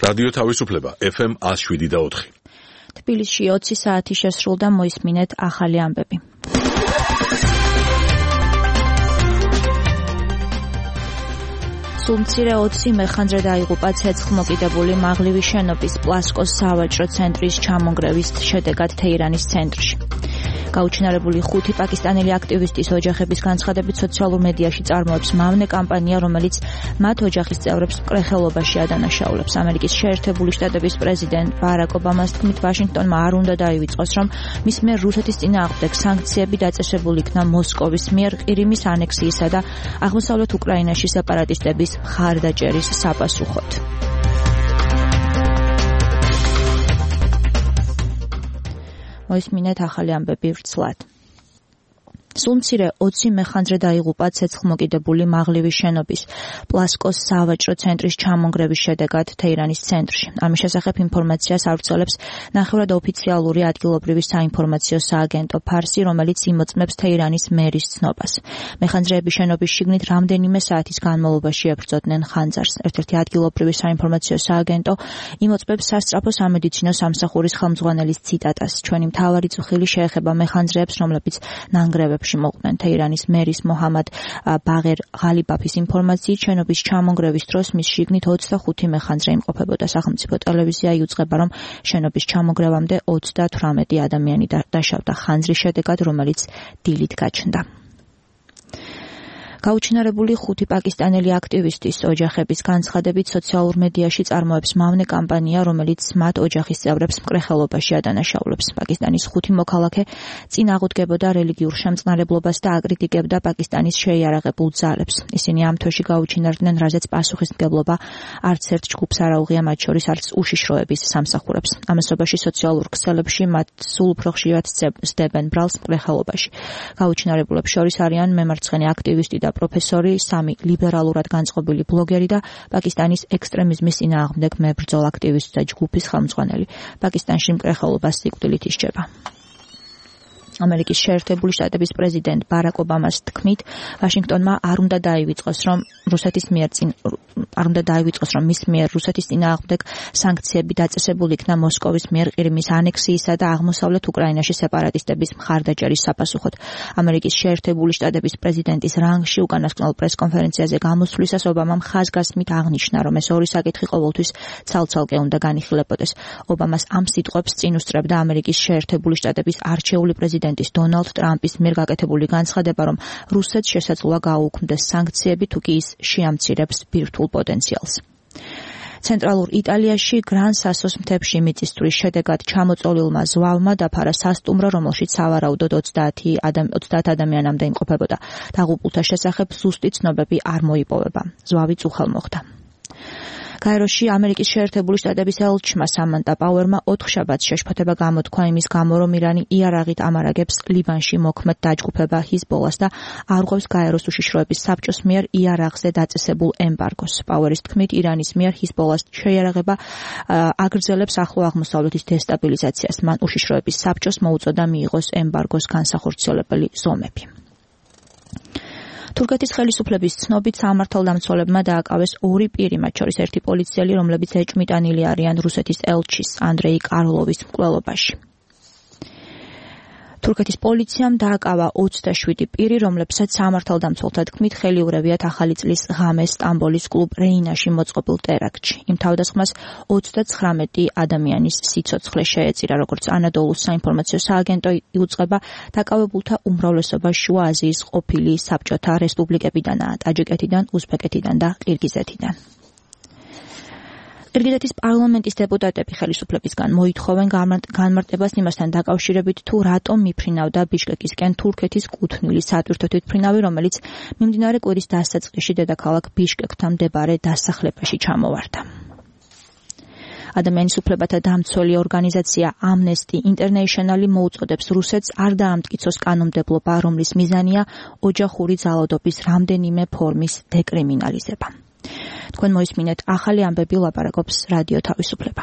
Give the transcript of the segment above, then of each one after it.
რადიო თავისუფლება FM 107.4. თბილისში 20 საათი შესრულდა, მოისმინეთ ახალი ამბები. სულმცირე 20 მეხანძრე დაიღუპა ცეცხლმოკიდებული მაღლივი შენობის პლასკოს სავაჭრო ცენტრის ჩამონგრევის შედეგად თეირანის ცენტრში. გაუჩინარებული 5 პაკისტანელი აქტივისტის ოჯახების განცხადებით სოციალურ მედიაში წარმოებს მავნე კამპანია, რომელიც მათ ოჯახის წევრებს მკრეხელობაში ადანაშაულებს. ამერიკის შეერთებული შტატების პრეზიდენტ ბარაკ ობამას თქმით, ვაშინგტონმა არ უნდა დაივიწყოს, რომ მის მიერ რუსეთის წინააღმდეგ სანქციები დაწესებულ იქნა მოსკოვის მიერ ყირიმის ანექსიისა და აღმოსავლეთ უკრაინაში სეპარატისტების მხარდაჭერის საპასუხოდ. მოისმინეთ ახალი ამბები ვრცლად. სულმცირე 20 მეხანძრე დაიღუპა ცეცხლმოკიდებული მაღლივი შენობის პლასკოს სავაჭრო ცენტრის ჩამონგრევის შედეგად თეირანის ცენტრში. ამის შესახებ ინფორმაციას ავრცელებს ნახევრად ოფიციალური ადგილობრივი საინფორმაციო სააგენტო ფარსი, რომელიც იმოწმებს თეირანის მერის ცნობას. მეხანძრეები შენობის შიგნით რამდენიმე საათის განმავლობაში ებრძოდნენ ხანძარს. ერთ-ერთი ადგილობრივი საინფორმაციო სააგენტო იმოწმებს სასწრაფო სამედიცინო სამსახურის ხელმძღვანელის ციტატას. ჩვენი მთავარი წუხილი შეეხება მეხანძრეებს, რომლებიც ნანგრევებს მოყვნენ. თეირანის მერის მოჰამად ბაღერ ღალიბაფის ინფორმაციით, შენობის ჩამონგრევის დროს მის შიგნით 25 მეხანძრე იმყოფებოდა. სახელმწიფო ტელევიზია იუწყება, რომ შენობის ჩამონგრევამდე 38 ადამიანი დაშავდა ხანძრის შედეგად, რომელიც დილით გაჩნდა. გაუჩინარებული 5 პაკისტანელი აქტივისტის ოჯახების განცხადებით სოციალურ მედიაში წარმოებს მავნე კამპანია, რომელიც მათ ოჯახის წევრებს მკრეხელობაში ადანაშაულებს. პაკისტანის 5 მოქალაქე წინააღმდეგებოდა რელიგიურ შემწყნარებლობას და აკრიტიკებდა პაკისტანის შეიარაღებულ ძალებს. ისინი ამ თვეში გაუჩინარდნენ, რაზეც პასუხისმგებლობა არც ერთ ჯგუფს არ აუღია, მათ შორის არც უშიშროების სამსახურებს. ამასობაში სოციალურ ქსელებში მათ სულ უფრო ხშირად სდებენ ბრალს მკრეხელობაში. გაუჩინარებულებს შორის არიან მემარცხენე აქტივისტი და პროფესორი, 3 ლიბერალურად განწყობილი ბლოგერი და პაკისტანის ექსტრემიზმის წინააღმდეგ მებრძოლ აქტივისტი და ჯგუფის ხელმძღვანელი. პაკისტანში მკრეხელობა სიკვდილით ისჯება. ამერიკის შეერთებული შტატების პრეზიდენტ ბარაკ ობამას თქმით, ვაშინგტონმა არ უნდა დაივიწყოს, რომ მის მიერ რუსეთის წინააღმდეგ სანქციები დაწესებულ იქნა მოსკოვის მიერ ყირიმის ანექსიისა და აღმოსავლეთ უკრაინაში სეპარატისტების მხარდაჭერის საპასუხოდ. ამერიკის შეერთებული შტატების პრეზიდენტის რანგში უკანასკნელ პრესკონფერენციაზე გამოსვლისას ობამამ ხაზგასმით აღნიშნა, რომ ეს ორი საკითხი ყოველთვის ცალ-ცალკე უნდა განიხილებოდეს. ობამას ამ სიტყვებს წინ უსწრებდა ამერიკის შეერთებული შტატების არჩეული პრეზიდენტის დონალდ ტრამპის მიერ გაკეთებული განცხადება, რომ რუსეთს შესაძლოა გააუქმდეს სანქციები, თუ კი ის შეამცირებს ბირთვულ პოტენციალს. ცენტრალურ იტალიაში გრან-სასოს მთებში მიწისძვრის შედეგად ჩამოწოლილმა ზვავმა დაფარა სასტუმრო, რომელშიც სავარაუდოდ 30 ადამიანამდე იმყოფებოდა. დაღუპულთა შესახებ ზუსტი ცნობები არ მოიპოვება. ზვავი წუხელ მოხდა. გაეროში ამერიკის შეერთებული შტატების ელჩმა სამანტა პაუერმა 4 შაბათს შეშფოთება გამოთქვა იმის გამო, რომ ირანი იარაღით ამარაგებს ლიბანში მოქმედ დაჯგუფება ჰიზბოლას და არღვევს გაეროს უშიშროების საბჭოს მიერ იარაღზე დაწესებულ ემბარგოს. პაუერის თქმით, ირანის მიერ ჰიზბოლას შეიარაღება აგრძელებს ახლო აღმოსავლეთის დესტაბილიზაციას. მან უშიშროების საბჭოს მოუწოდა მიიღოს ემბარგოს განსახორციელებელი ზომები. თურქეთის ხელისუფლების ცნობით სამართალდამცველებმა დააკავეს 2 პირი, მათ შორის ერთი პოლიციელი, რომლებიც ეჭვმიტანილი არიან რუსეთის ელჩის ანდრეი კარლოვის მკვლელობაში. თურქეთის პოლიციამ დააკავა 27 პირი, რომლებსაც სამართალდამცველთა თქმით ხელიურევიათ ახალი წლის ღამეს სტამბოლის კლუბ რეინაში მოწყობილ ტერაქტში. იმ თავდასხმას 39 ადამიანის სიცოცხლე შეეწირა, როგორც ანადოლუს საინფორმაციო სააგენტო იუწყება, დაკავებულთა უმრავლესობა შუა აზიის ყოფილი საბჭოთა რესპუბლიკებიდანაა, ტაჯიკეთიდან, უზბეკეთიდან და ყირგიზეთიდან. ყირგიზეთის პარლამენტის დეპუტატები ხელისუფლებისგან მოითხოვენ განმარტებას იმასთან დაკავშირებით, თუ რატომ მიფრინავდა ბიშკეკისკენ თურქეთის კუთვნილი სატვირთო თვითმფრინავი, რომელიც მიმდინარე კვირის დასაწყისში დედაქალაქ ბიშკეკთან მდებარე დასახლებაში ჩამოვარდა. ადამიანის უფლებათა დამცველი ორგანიზაცია Amnesty International მოუწოდებს რუსეთს არ დაამტკიცოს კანონმდებლობა, რომლის მიზანია ოჯახური ძალადობის რამდენიმე ფორმის დეკრიმინალიზება. თქვენ მოისმინეთ ახალი ამბები, ლაპარაკობს რადიო თავისუფლება.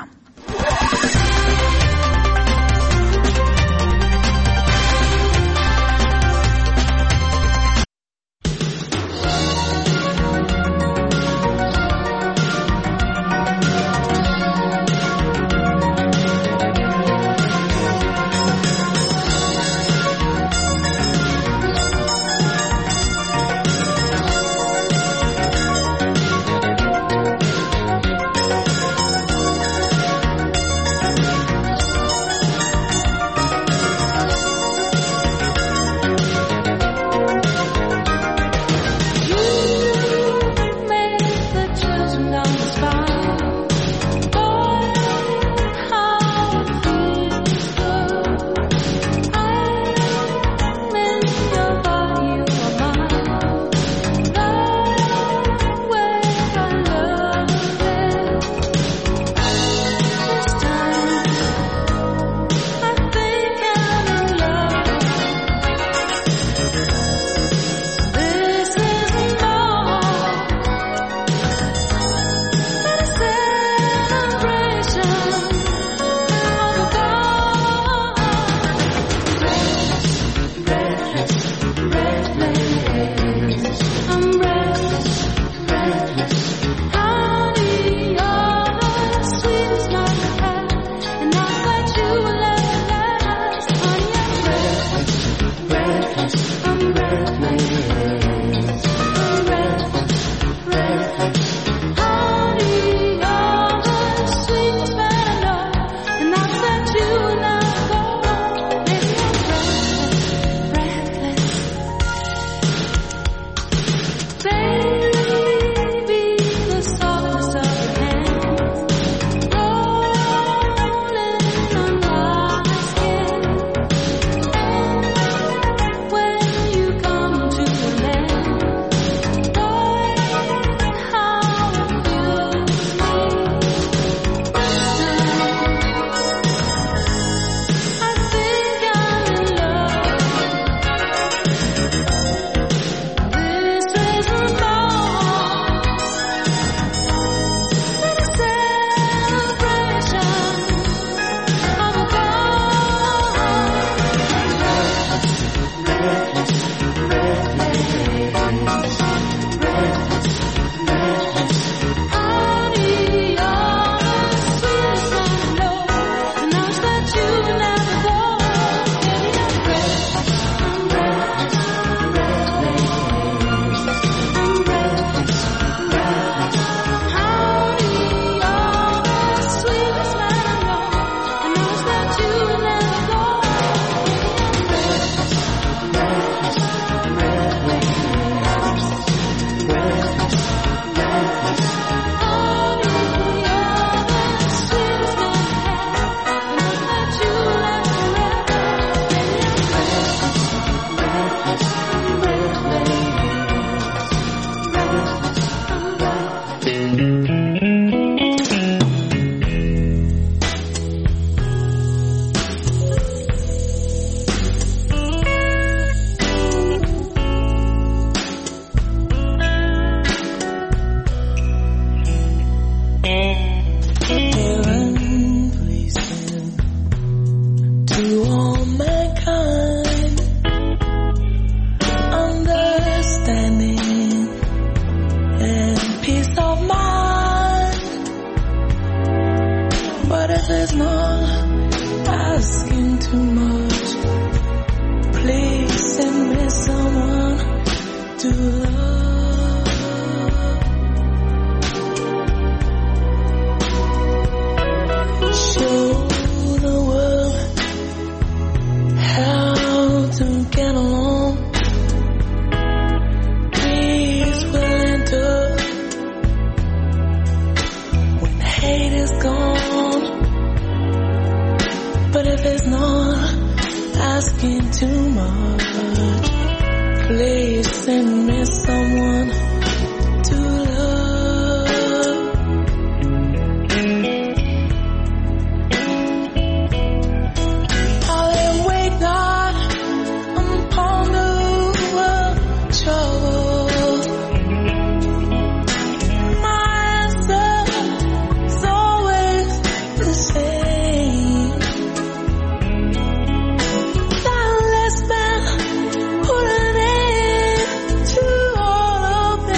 Put an end to all of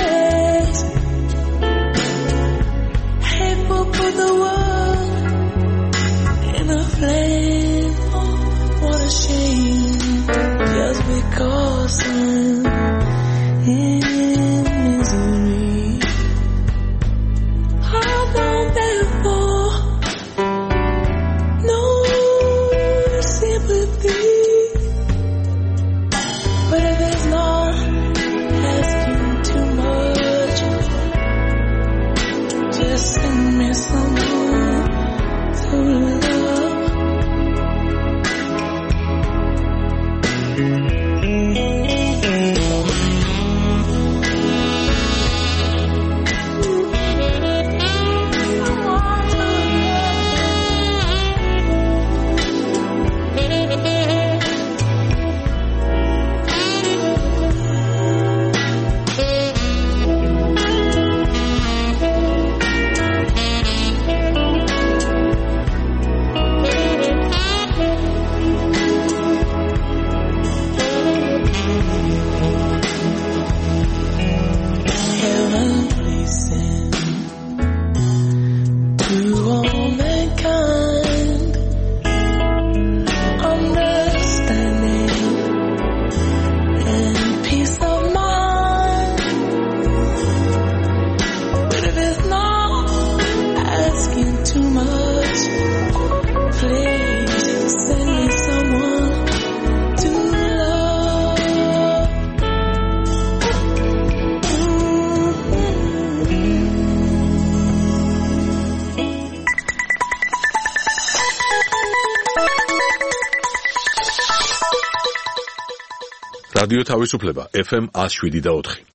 რადიო თავისუფლება FM 107.4.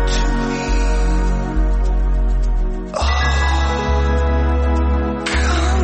Come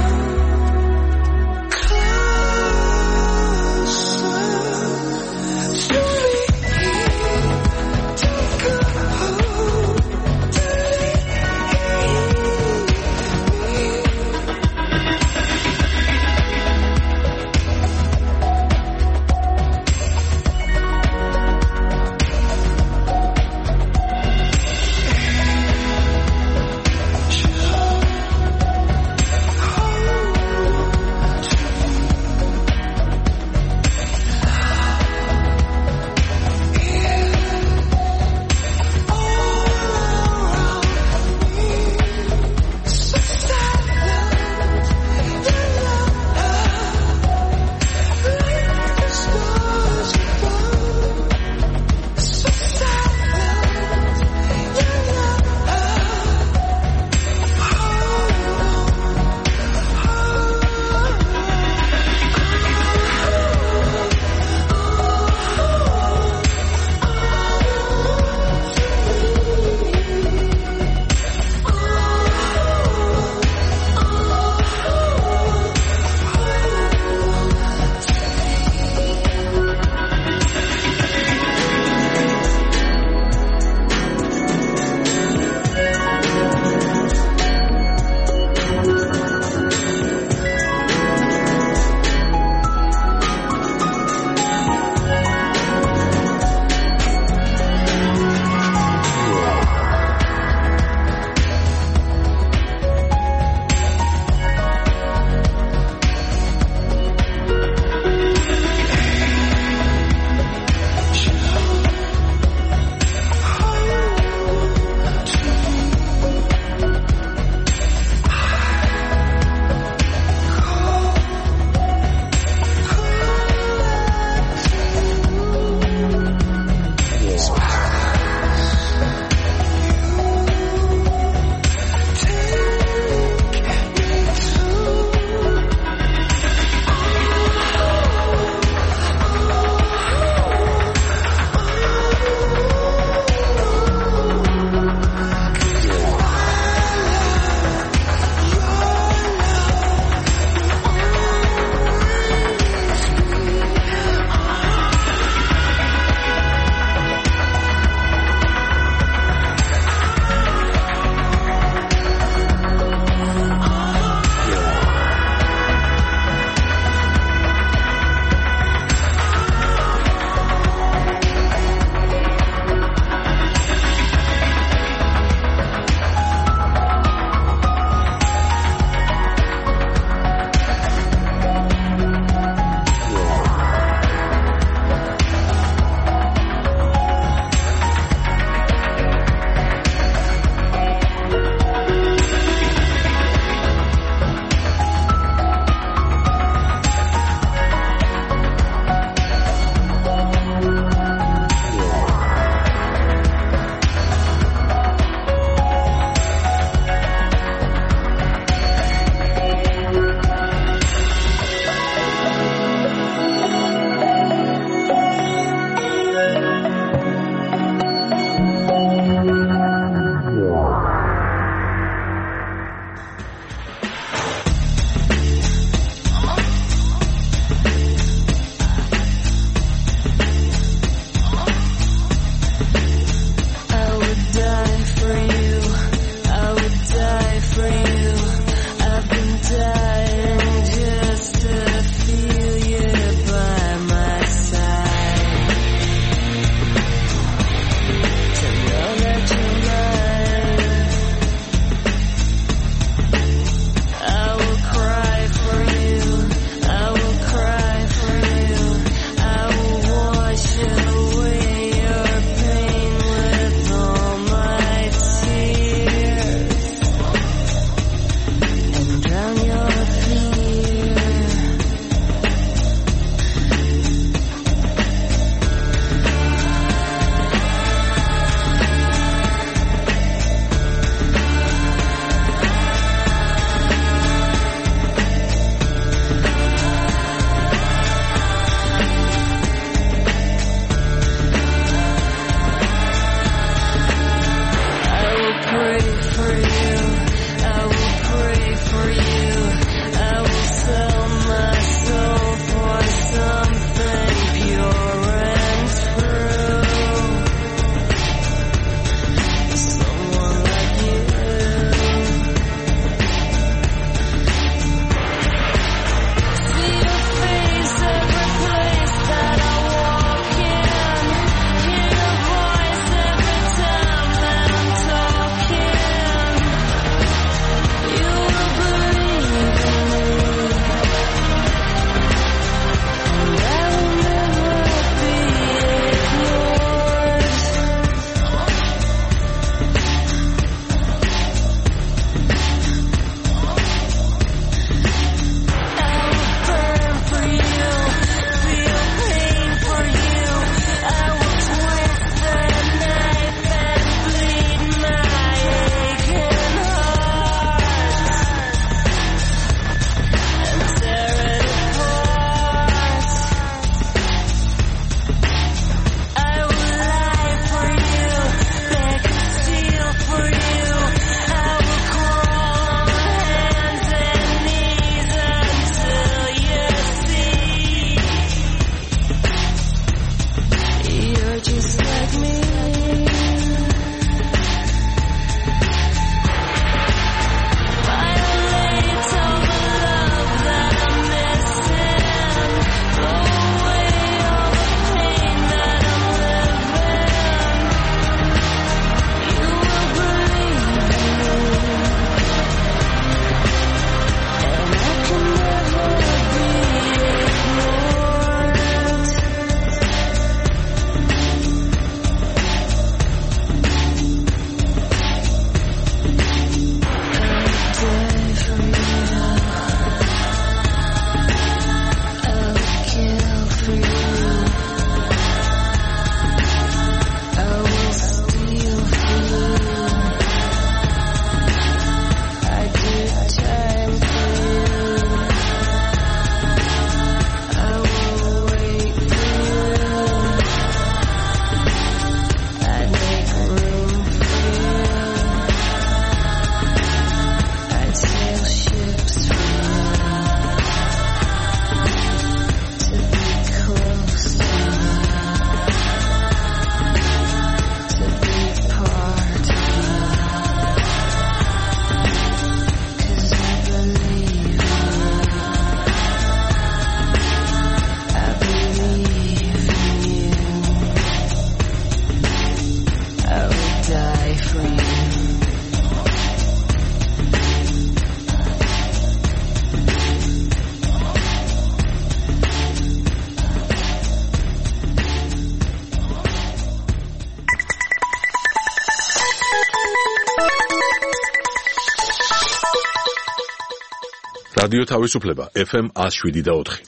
რადიო თავისუფლება FM 107.4.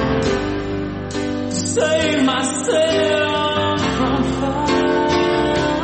Save myself from fire.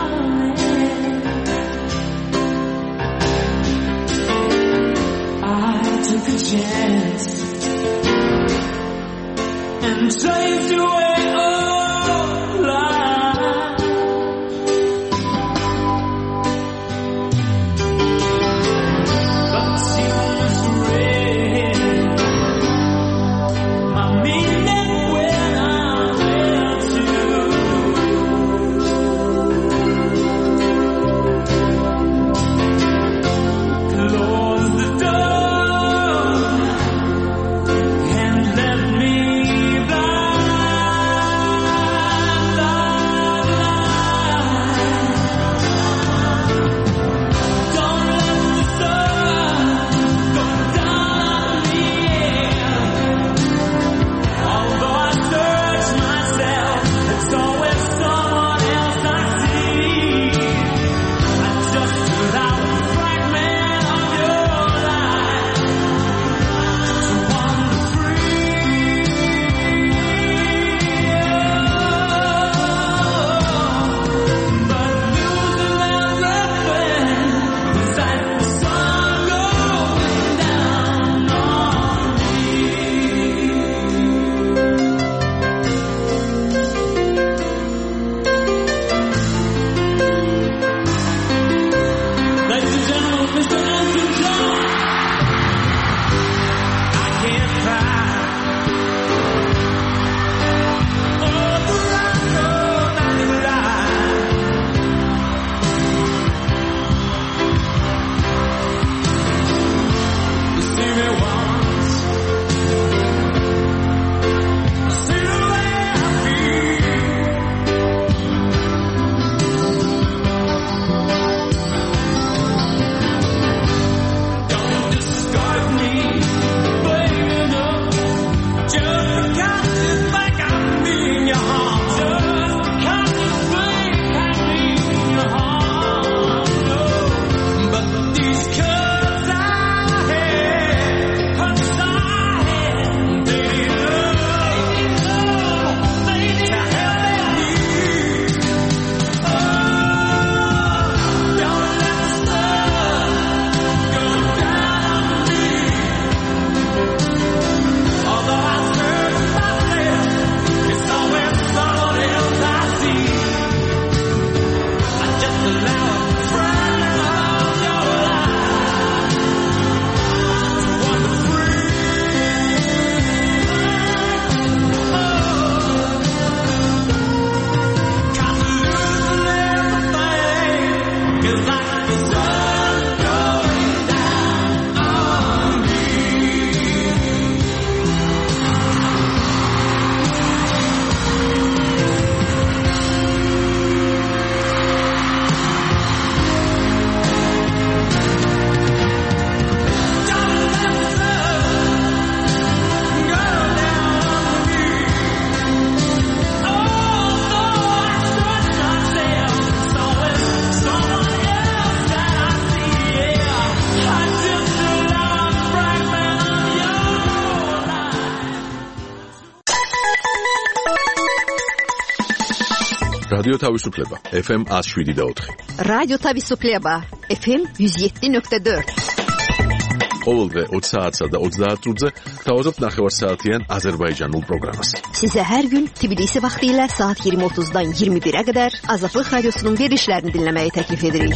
რადიო თავისუფლება FM 107.4. რადიო თავისუფლება FM 107.4. ყოველდღე 20 საათსა და 30 წუთზე გთავაზობთ ნახევარსაათიან აზერბაიჯანულ პროგრამას. Size her gün Tbilisi vaxtilə saat 20:30-dan 21-ə qədər Azadlıq Radiosunun verilişlərini dinləməyi təklif edirik.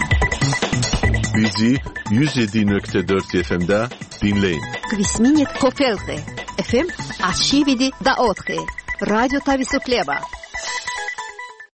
Bizi 107.4 FM-də dinləyin. Kvisminit Kofelte FM 107.4. Radyo Tavisufleba.